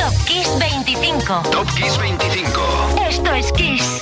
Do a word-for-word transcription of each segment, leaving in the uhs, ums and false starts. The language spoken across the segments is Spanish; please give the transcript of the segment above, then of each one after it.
Top Kiss veinticinco. Top Kiss veinticinco. Esto es Kiss.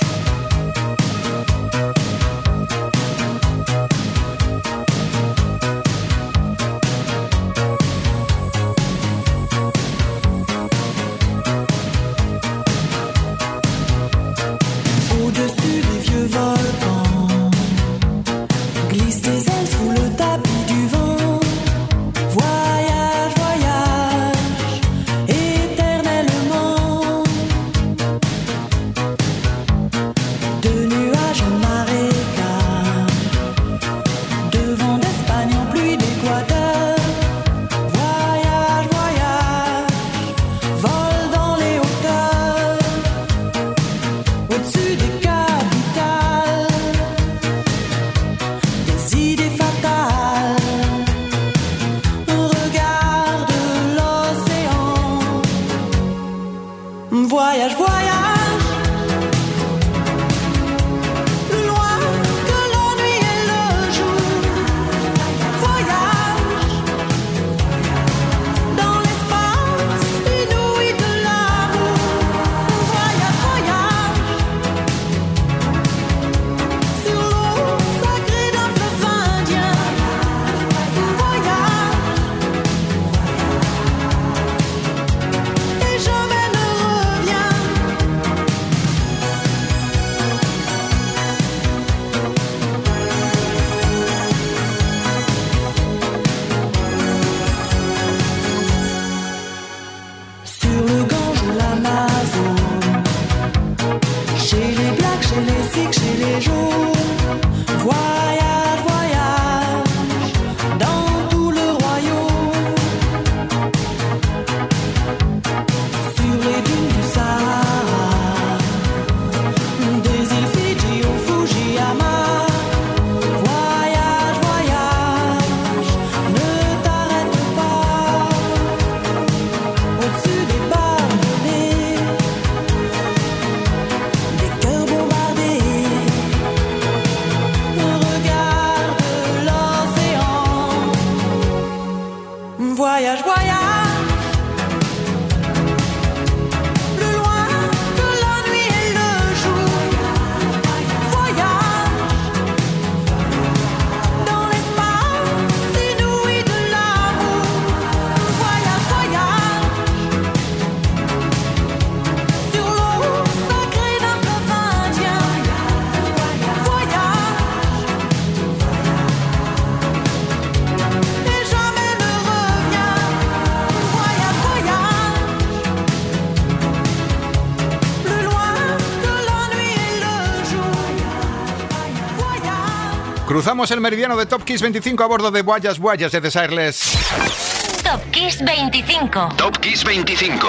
Cruzamos el meridiano de Top Kiss veinticinco a bordo de Voyage Voyage de Desireless. Top Kiss veinticinco. Top Kiss veinticinco.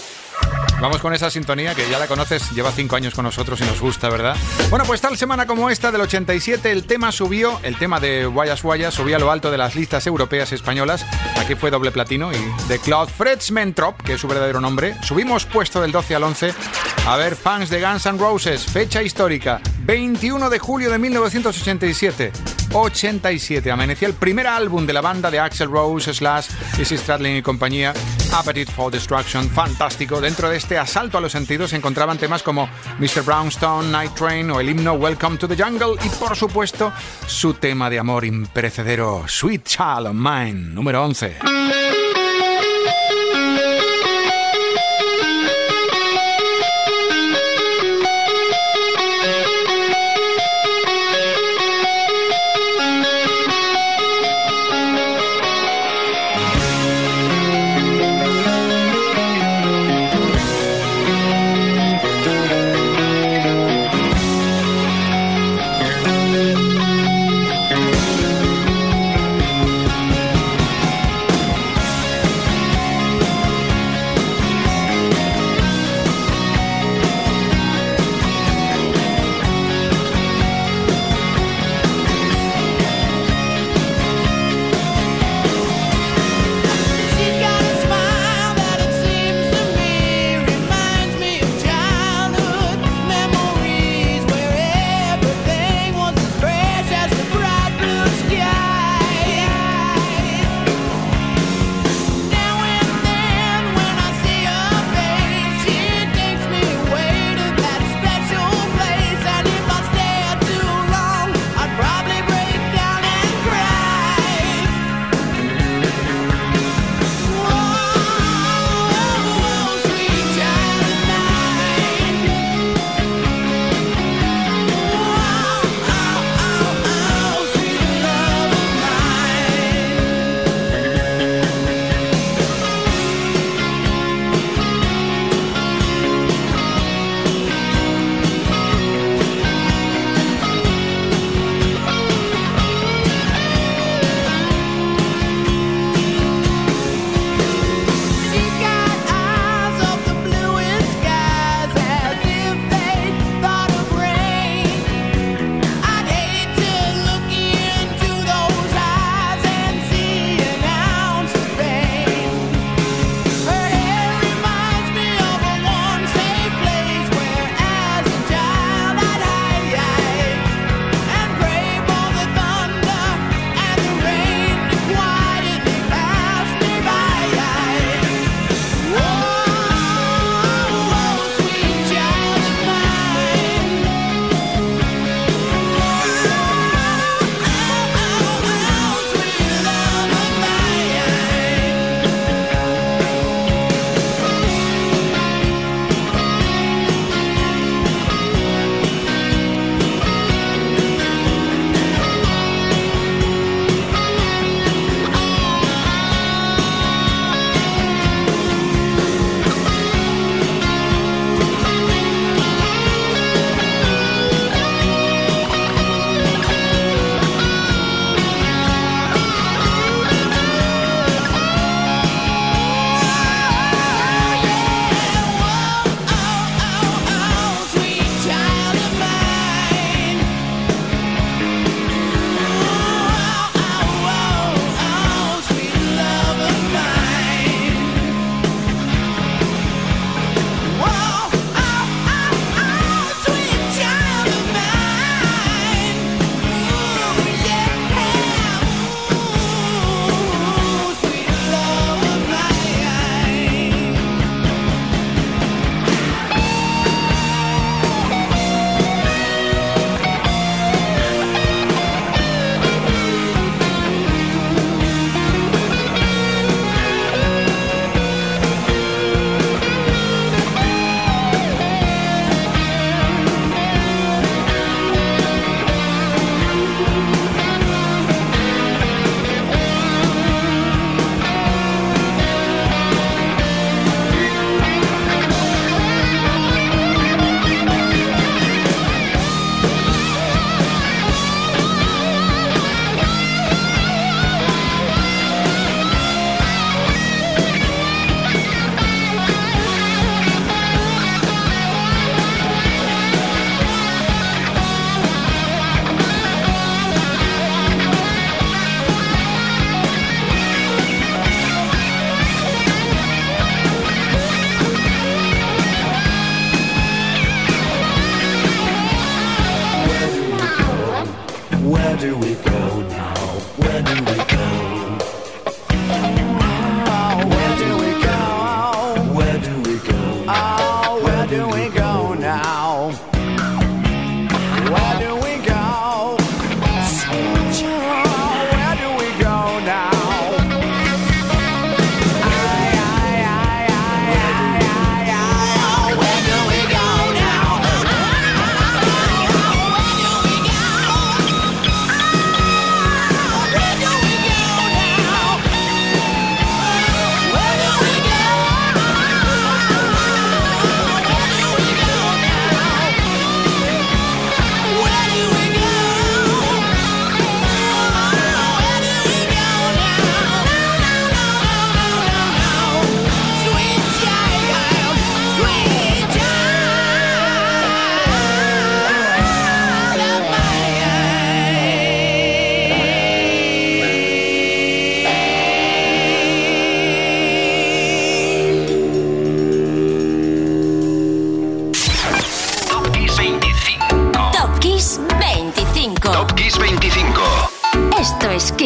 Vamos con esa sintonía que ya la conoces, lleva cinco años con nosotros y nos gusta, ¿verdad? Bueno, pues tal semana como esta del ochenta y siete, el tema subió, el tema de Voyage Voyage subió a lo alto de las listas europeas y españolas. Aquí fue doble platino y de Claude Fredsmentrop, que es su verdadero nombre. Subimos puesto del doce al once. A ver, fans de Guns N' Roses, fecha histórica, veintiuno de julio de mil novecientos ochenta y siete. ochenta y siete, amanecía el primer álbum de la banda de Axl Rose, Slash, Izzy Stradlin y compañía, Appetite for Destruction, fantástico. Dentro de este asalto a los sentidos se encontraban temas como mister Brownstone, Night Train o el himno Welcome to the Jungle y, por supuesto, su tema de amor imperecedero, Sweet Child of Mine, número once.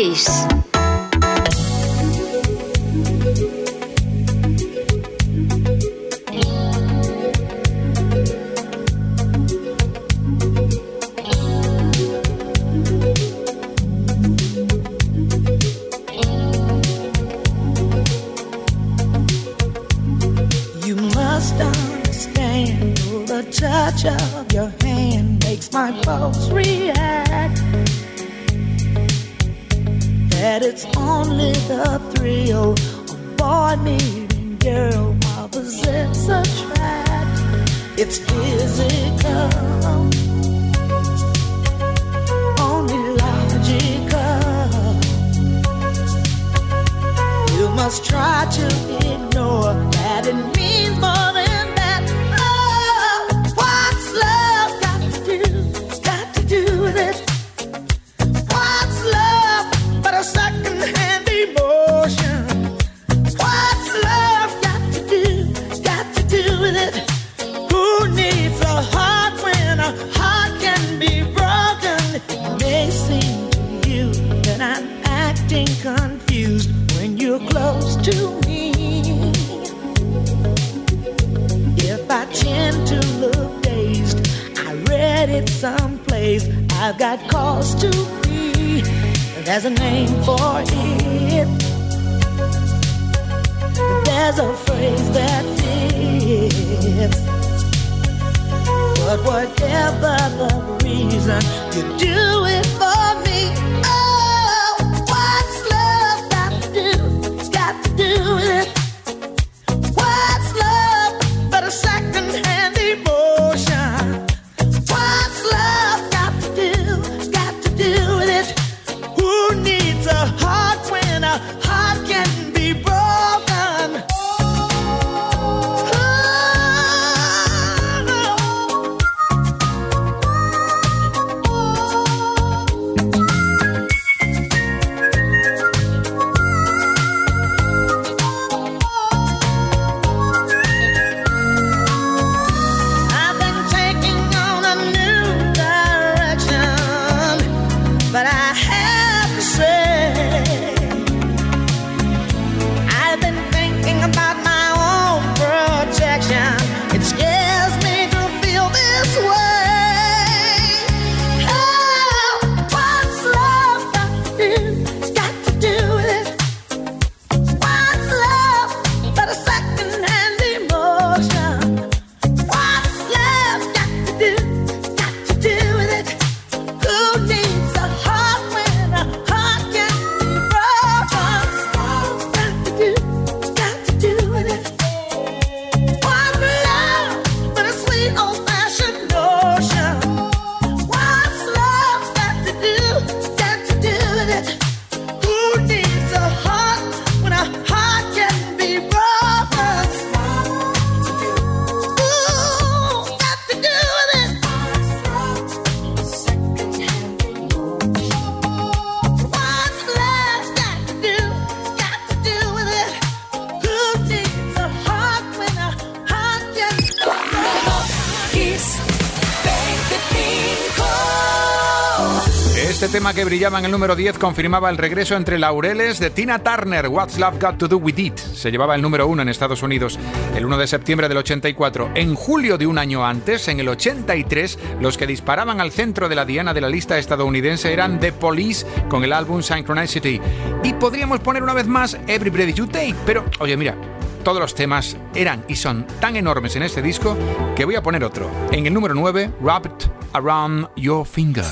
Kiss. Touch of your hand makes my pulse react. That it's only the thrill of boy meeting girl, opposites attract. It's physical, only logical. You must try to ignore that it means more than confused when you're close to me. If I tend to look dazed, I read it someplace. I've got cause to be. There's a name for it. There's a phrase that fits. But whatever the reason, you do it for me. Do it. What's love but a second-hand emotion? What's love got to do, got to do with it? Who needs a heart when a heart can be broken? Este tema que brillaba en el número diez confirmaba el regreso entre laureles de Tina Turner. What's Love Got to Do With It se llevaba el número uno en Estados Unidos el uno de septiembre del ochenta y cuatro. En julio de un año antes, en el ochenta y tres, los que disparaban al centro de la diana de la lista estadounidense eran The Police con el álbum Synchronicity. Y podríamos poner una vez más Every Breath You Take, pero oye, mira, todos los temas eran y son tan enormes en este disco que voy a poner otro. En el número nueve, Wrapped Around Your Finger.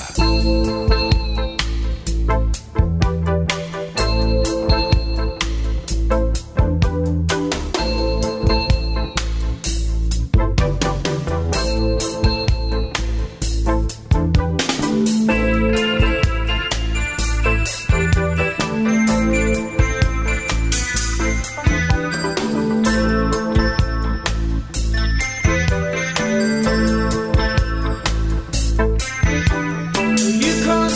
You call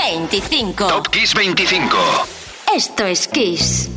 veinticinco. Top Kiss veinticinco. Esto es Kiss.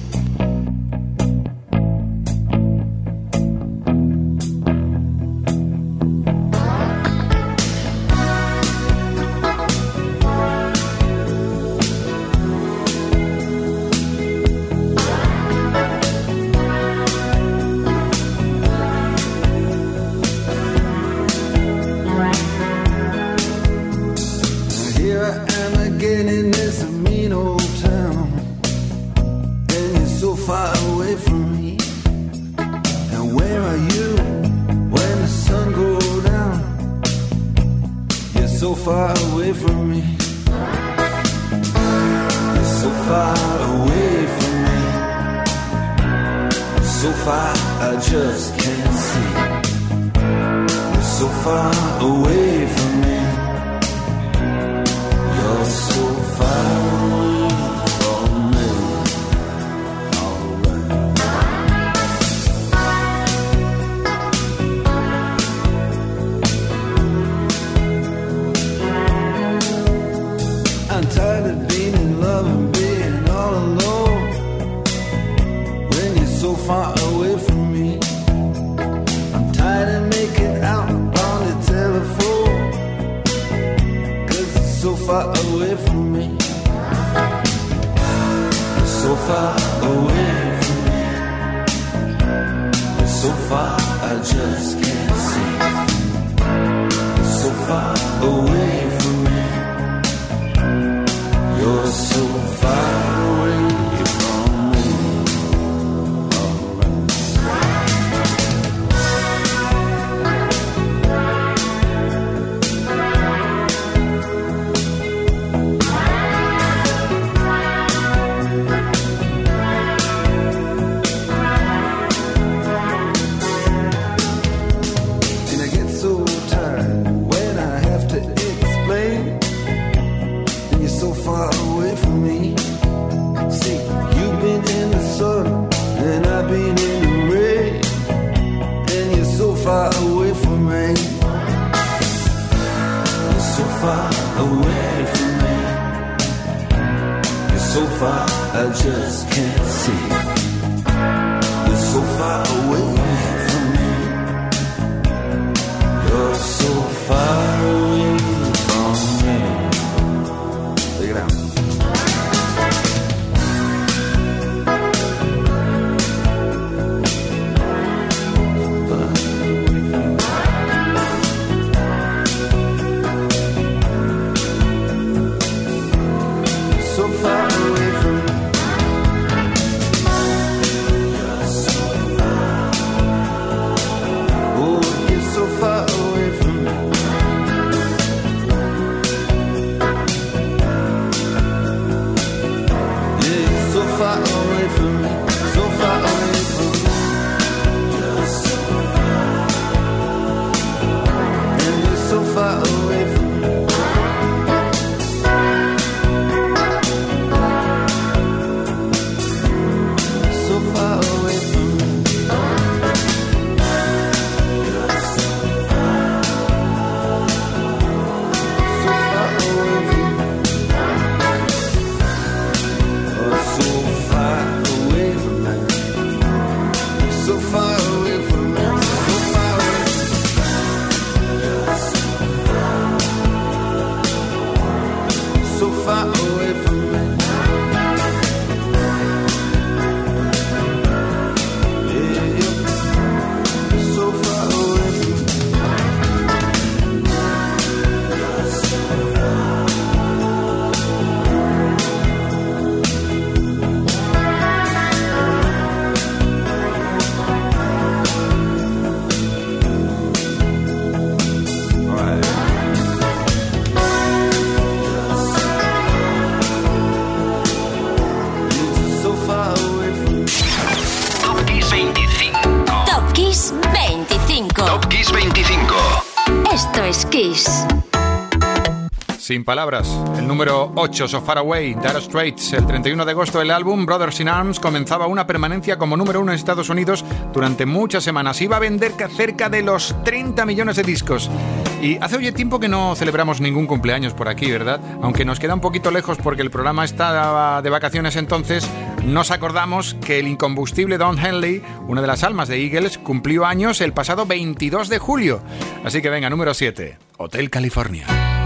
Kiss. Sin palabras, el número ocho, So Far Away, Dire Straits. El treinta y uno de agosto el álbum Brothers in Arms comenzaba una permanencia como número uno en Estados Unidos durante muchas semanas. Iba a vender cerca de los treinta millones de discos. Y hace hoy tiempo que no celebramos ningún cumpleaños por aquí, ¿verdad? Aunque nos queda un poquito lejos porque el programa está de vacaciones, entonces nos acordamos que el incombustible Don Henley, una de las almas de Eagles, cumplió años el pasado veintidós de julio. Así que venga, número siete, Hotel California.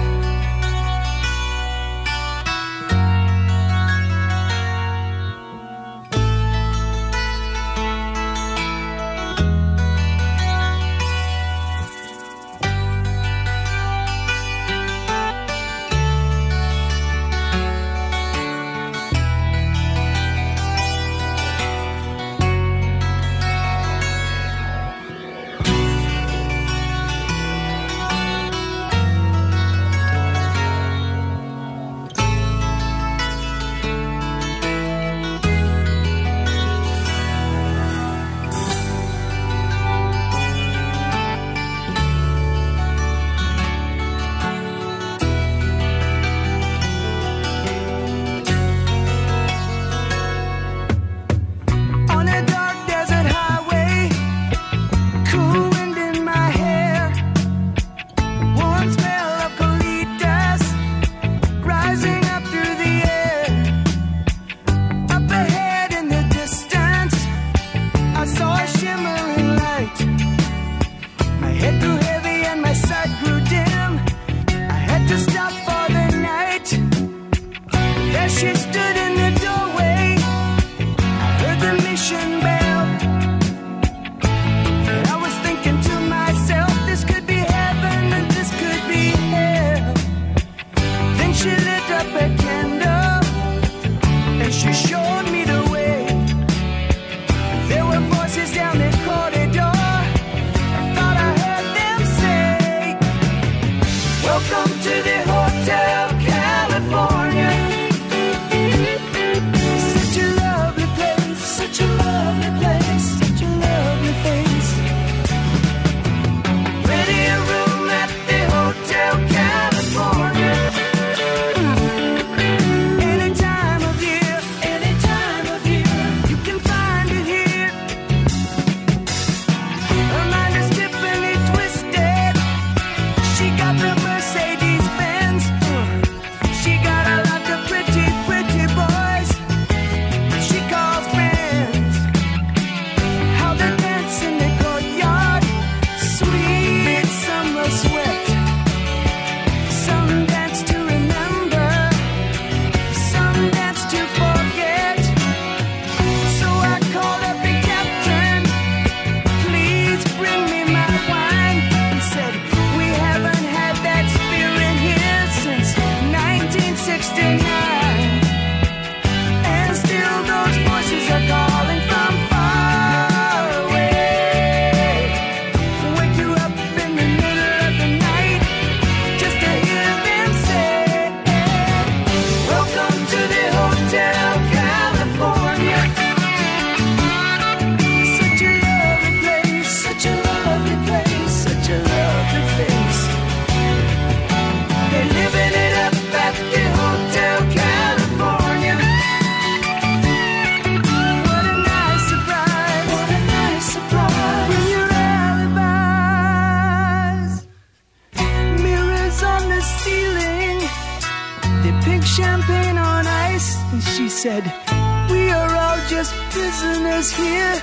said, we are all just prisoners here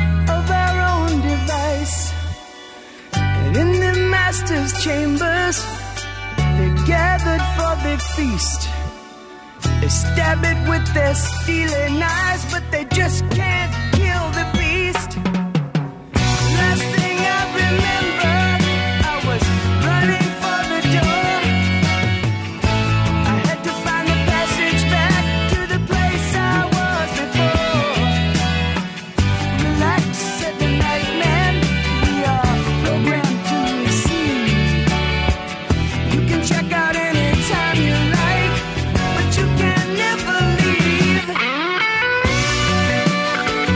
of our own device. And in the master's chambers, they're gathered for the feast. They stab it with their steely knives, but they just can't kill the beast. Last thing I remember, I was running for the door. I had to find the passage back to the place I was before. Relax, said the night man, we are programmed to receive. You can check out anytime you like, but you can never leave.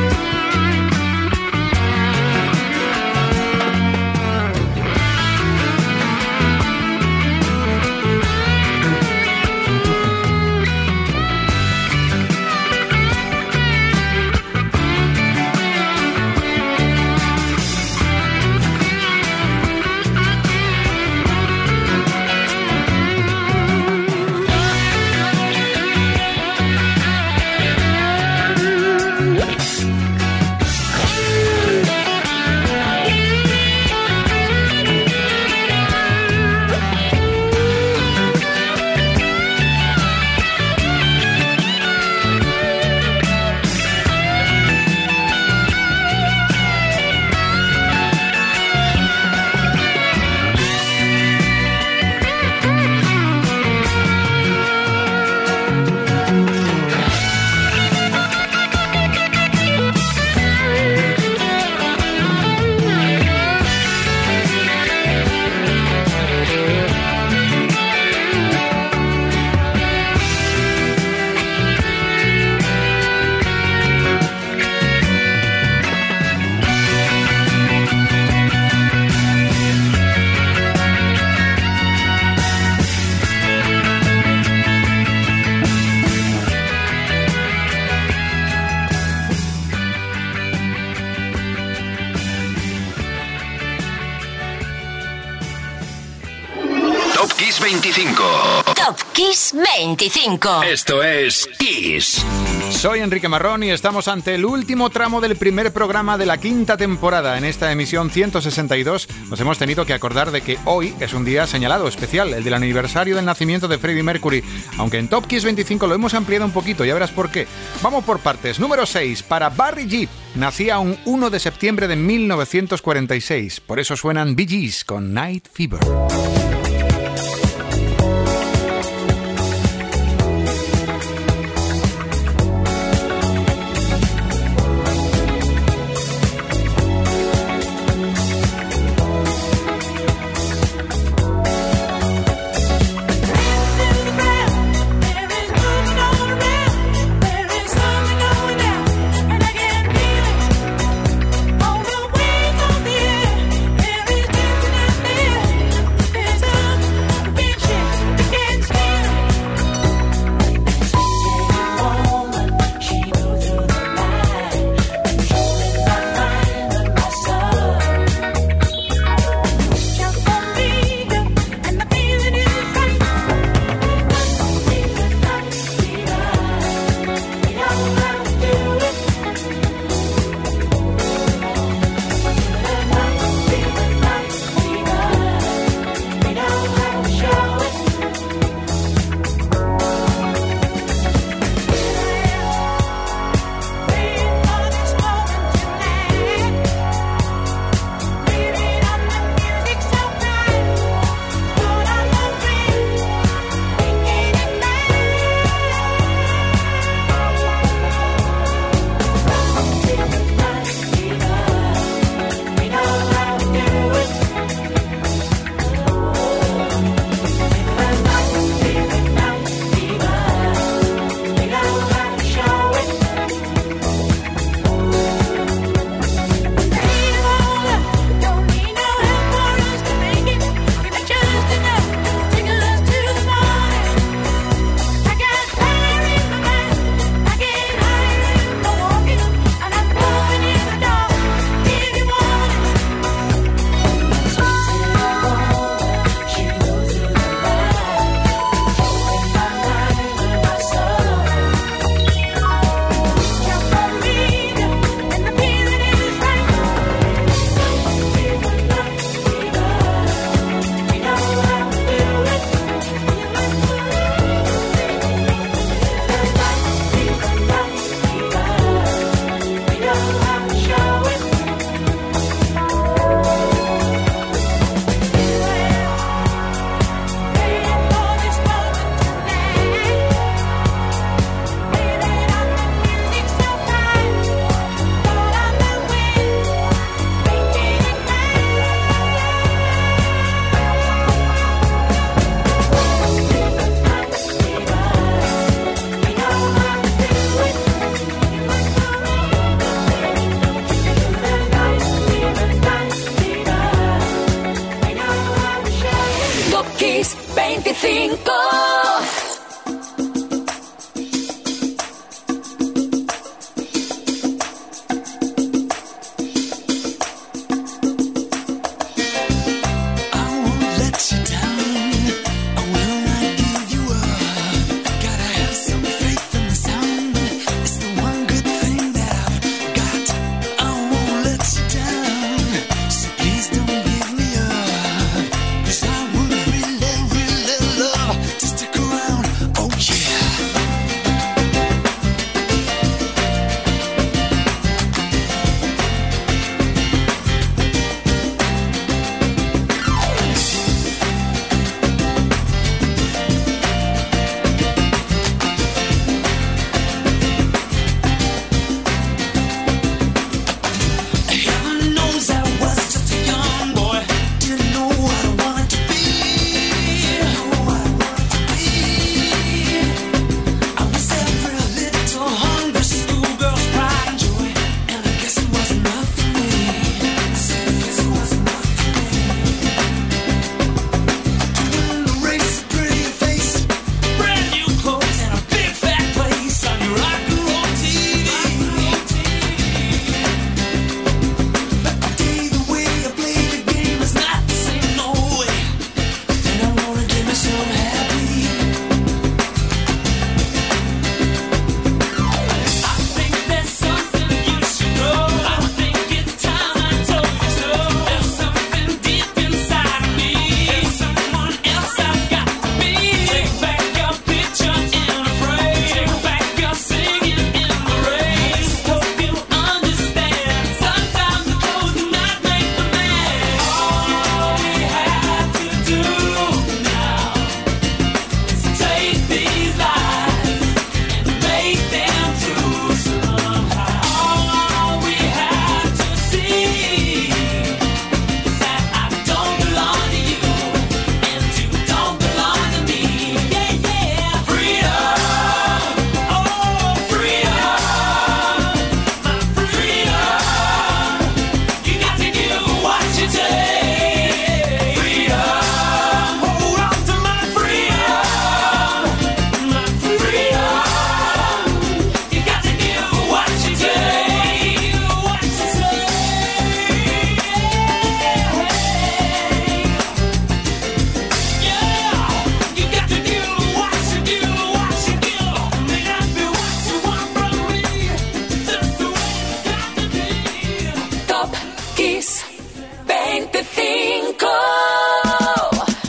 veinticinco. Top Kiss veinticinco. Esto es Kiss. Soy Enrique Marrón y estamos ante el último tramo del primer programa de la quinta temporada. En esta emisión ciento sesenta y dos nos hemos tenido que acordar de que hoy es un día señalado, especial, el del aniversario del nacimiento de Freddie Mercury. Aunque en Top Kiss veinticinco lo hemos ampliado un poquito, ya verás por qué. Vamos por partes. Número seis, para Barry Gibb. Nacía un uno de septiembre de mil novecientos cuarenta y seis. Por eso suenan Bee Gees con Night Fever. There's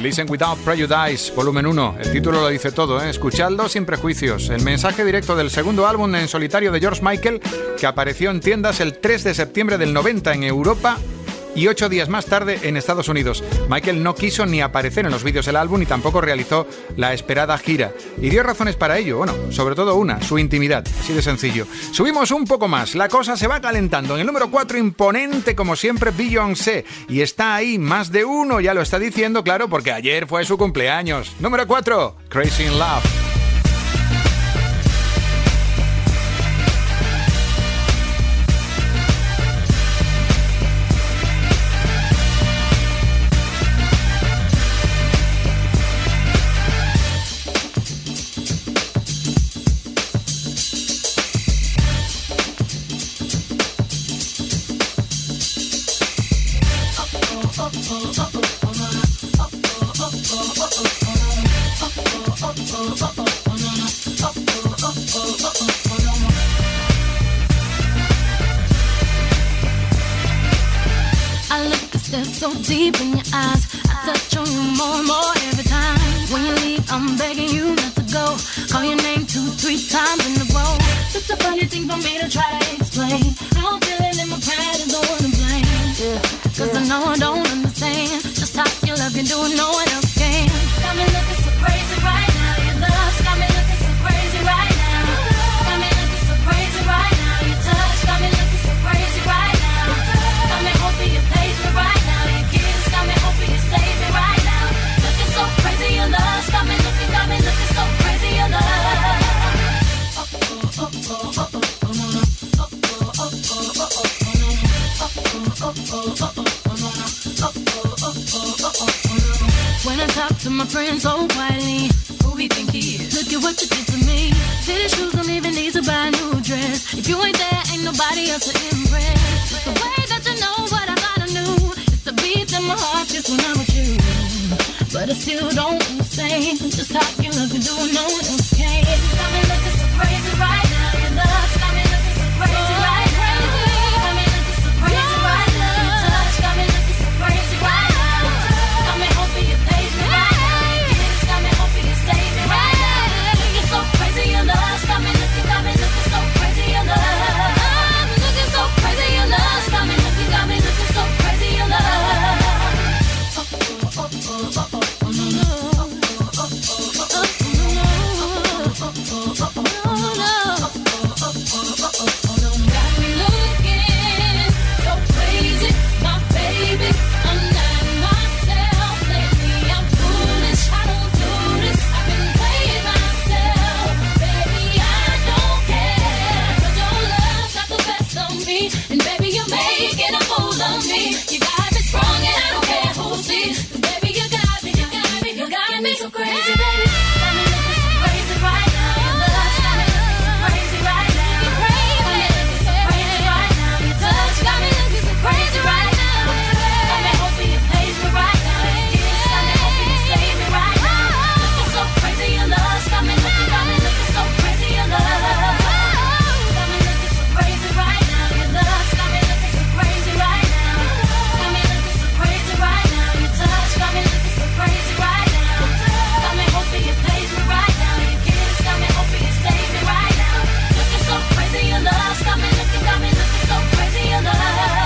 Listen Without Prejudice, volumen uno. El título lo dice todo, ¿eh? Escuchadlo sin prejuicios. El mensaje directo del segundo álbum en solitario de George Michael, que apareció en tiendas el tres de septiembre del noventa en Europa y ocho días más tarde en Estados Unidos. Michael no quiso ni aparecer en los vídeos del álbum y tampoco realizó la esperada gira. Y dio razones para ello, bueno, sobre todo una, su intimidad, así de sencillo. Subimos un poco más, la cosa se va calentando. En el número cuatro, imponente como siempre, Beyoncé. Y está ahí, más de uno ya lo está diciendo, claro, porque ayer fue su cumpleaños. Número cuatro, Crazy in Love. So deep in your eyes, I touch on you more and more every time. When you leave, I'm begging you not to go. Call your name two, three times in a row. Such a funny thing for me to try to explain. How I'm feeling and my pride is the one to blame. Yeah, cause I know I don't understand just how your love can do it, no one else can. Got me looking so crazy right now. Your love's got me looking so crazy right now. Got me looking so crazy right now. Your touch got me looking so crazy right now. Got me hoping you page me right now. Got me hoping you save me right now. Looking so crazy, your love. Got me looking, got me looking so crazy, your love. When I talk to my friends so quietly, who we think he is? Look at what you did to me. Fitted shoes don't even need to buy a new dress. If you ain't there, ain't nobody else to impress. The way that you know what I thought I knew. The beat in my heart just when I'm with you. But I still don't understand just how you look and do it, no one else can. Got me looking so crazy right now. Your love's got me looking so crazy right now. Got me looking so crazy right now. Your touch got me looking so crazy right now. Got me hoping you page me right now. Your kiss got me hoping you save me right now. Looking so crazy, your love's got me looking, got me looking so crazy, your love. I'm looking so crazy, your love's got me looking, got me looking so crazy, your love. So crazy, baby. Got me looking so crazy right now. Your love got me looking so crazy right now. Got me looking so crazy right now. Your touch got me looking so crazy right now. Got me hoping you page me right now. Your kiss got me hoping you save me right now. Looking so crazy, your love got me looking, got me looking so crazy, your love. Got me looking so crazy right now. Your love got me looking so crazy right now. Got me looking so crazy right now. Your touch got me looking so crazy right now. You page me right now, your kiss got me hoping you save me right now. Looking so crazy, your love got me looking, got me looking so crazy, your love.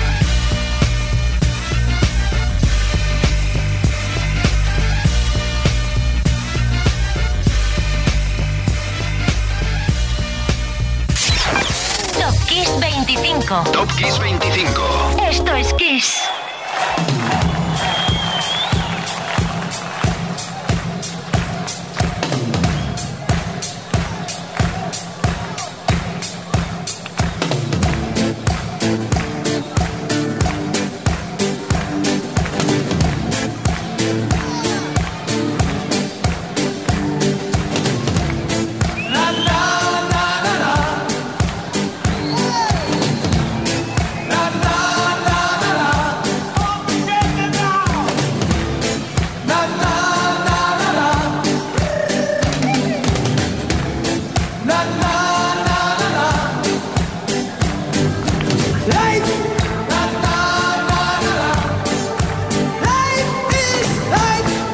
Top Kiss veinticinco. Top Kiss veinticinco. Esto es Kiss. Life is life.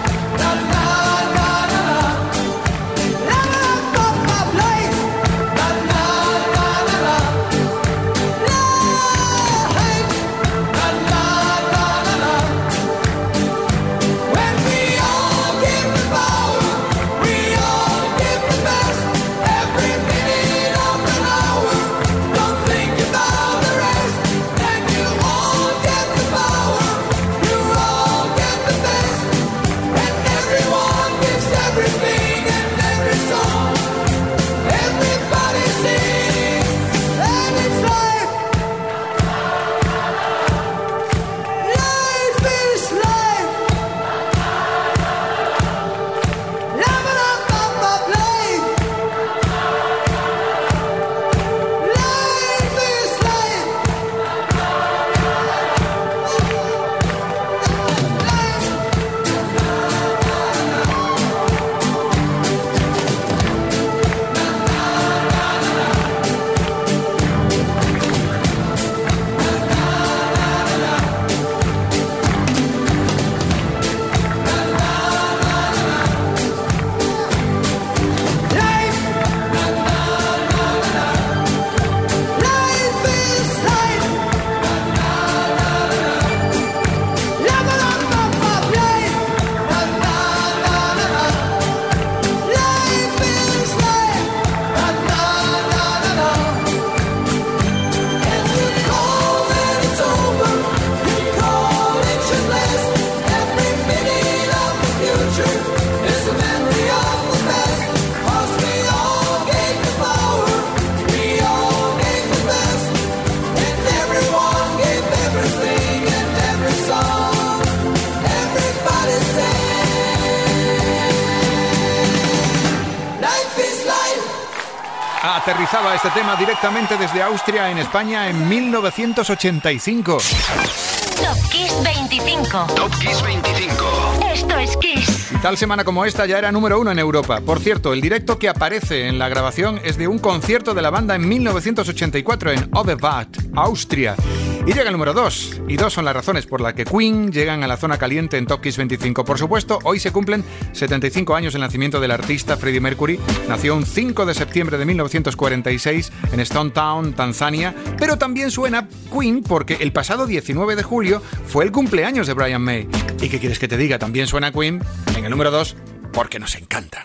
aterrizaba este tema directamente desde Austria en España en mil novecientos ochenta y cinco. Top Kiss veinticinco. Top Kiss veinticinco. Esto es Kiss. Y tal semana como esta ya era número uno en Europa. Por cierto, el directo que aparece en la grabación es de un concierto de la banda en mil novecientos ochenta y cuatro en Oberwart, Austria. Y llega el número dos. Y dos son las razones por las que Queen llegan a la zona caliente en Top Kiss veinticinco. Por supuesto, hoy se cumplen setenta y cinco años del nacimiento del artista Freddie Mercury. Nació un cinco de septiembre de mil novecientos cuarenta y seis en Stone Town, Tanzania. Pero también suena Queen porque el pasado diecinueve de julio fue el cumpleaños de Brian May. ¿Y qué quieres que te diga? También suena Queen en el número dos porque nos encantan.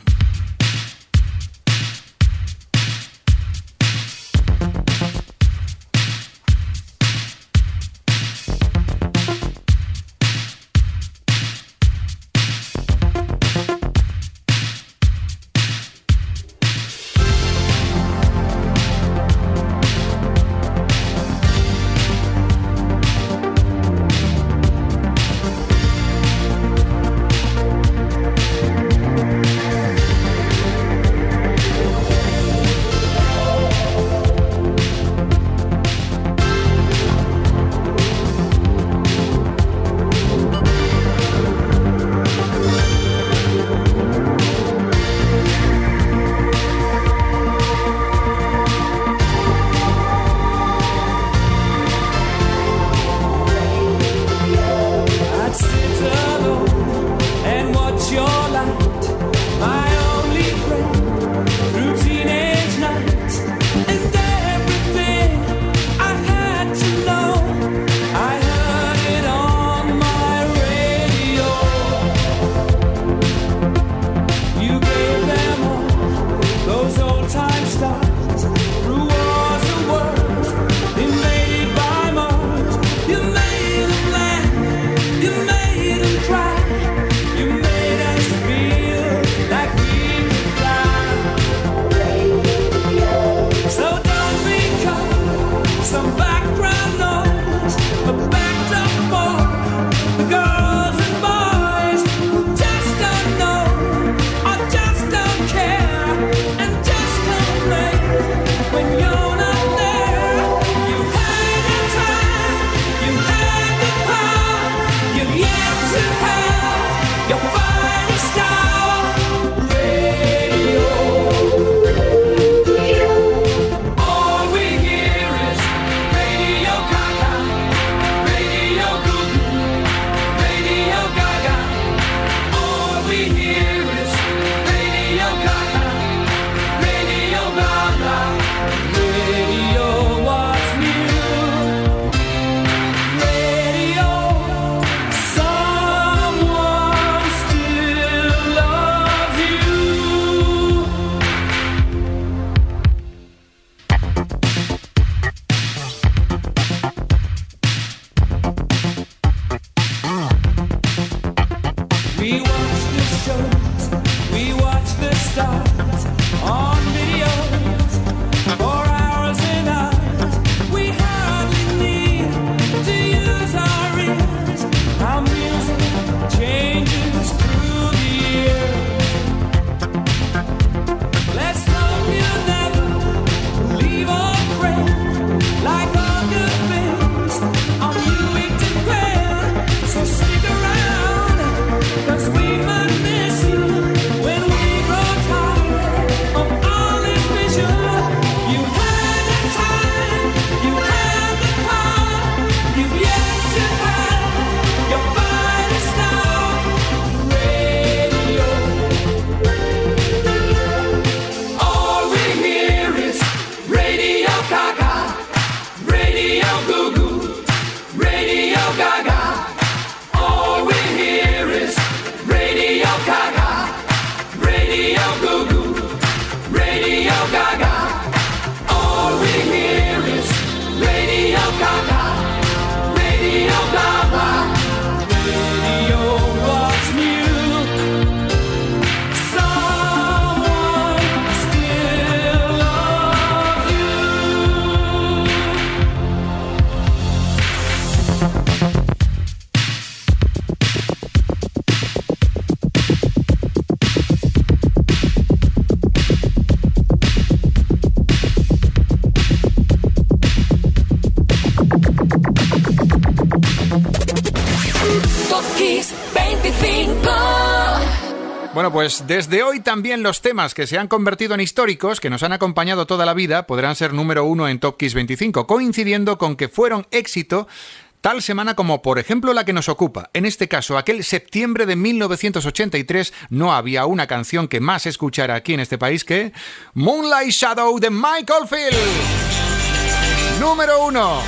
Bueno, pues desde hoy también los temas que se han convertido en históricos, que nos han acompañado toda la vida, podrán ser número uno en Top Kiss veinticinco, coincidiendo con que fueron éxito tal semana como, por ejemplo, la que nos ocupa. En este caso, aquel septiembre de mil novecientos ochenta y tres, no había una canción que más escuchara aquí en este país que Moonlight Shadow de Mike Oldfield. Número uno.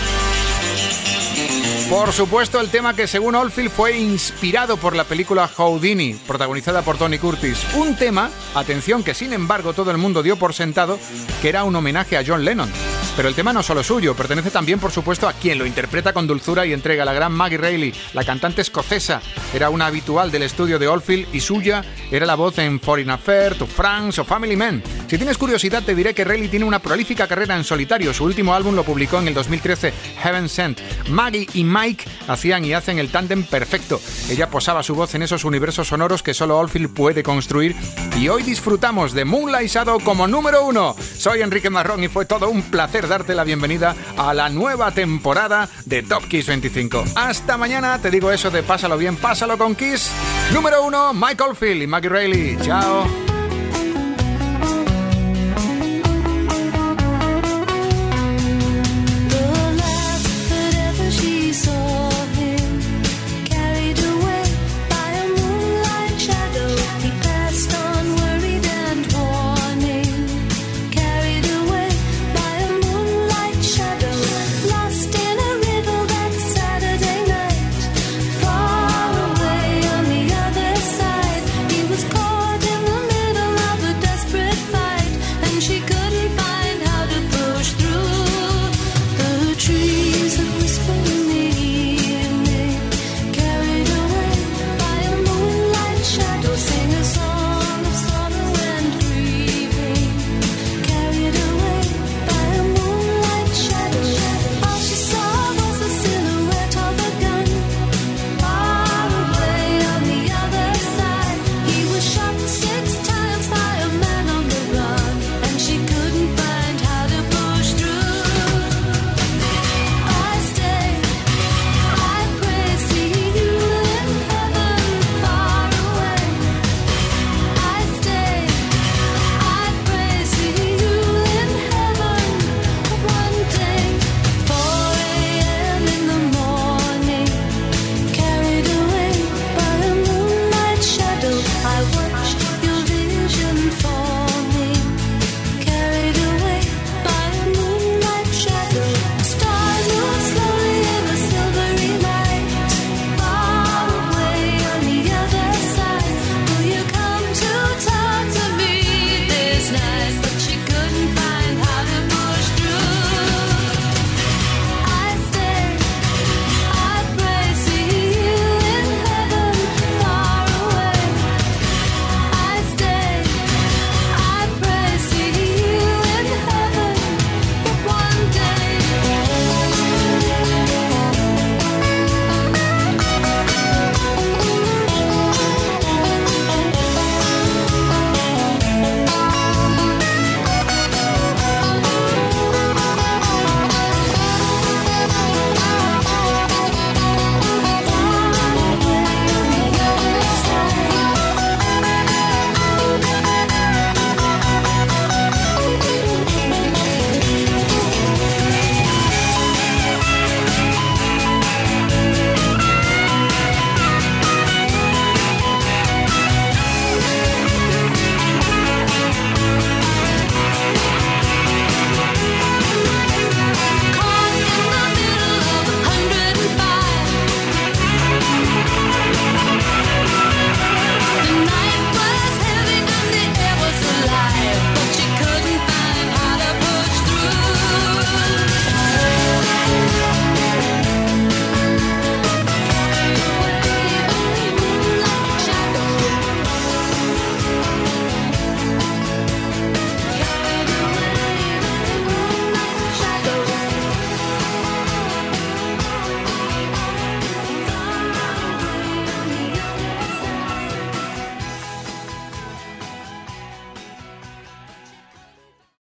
Por supuesto, el tema que según Oldfield fue inspirado por la película Houdini, protagonizada por Tony Curtis. Un tema, atención, que sin embargo todo el mundo dio por sentado que era un homenaje a John Lennon. Pero el tema no solo suyo, pertenece también, por supuesto, a quien lo interpreta con dulzura y entrega, la gran Maggie Reilly, la cantante escocesa. Era una habitual del estudio de Oldfield y suya era la voz en Foreign Affair, To France o Family Man. Si tienes curiosidad, te diré que Reilly tiene una prolífica carrera en solitario. Su último álbum lo publicó en el dos mil trece, Heaven Sent. Maggie y Mike hacían y hacen el tándem perfecto. Ella posaba su voz en esos universos sonoros que solo Oldfield puede construir. Y hoy disfrutamos de Moonlight Shadow como número uno. Soy Enrique Marrón y fue todo un placer darte la bienvenida a la nueva temporada de Top Kiss veinticinco. Hasta mañana, te digo eso de pásalo bien, pásalo con Kiss. Número uno, Mike Oldfield y Maggie Reilly. Chao.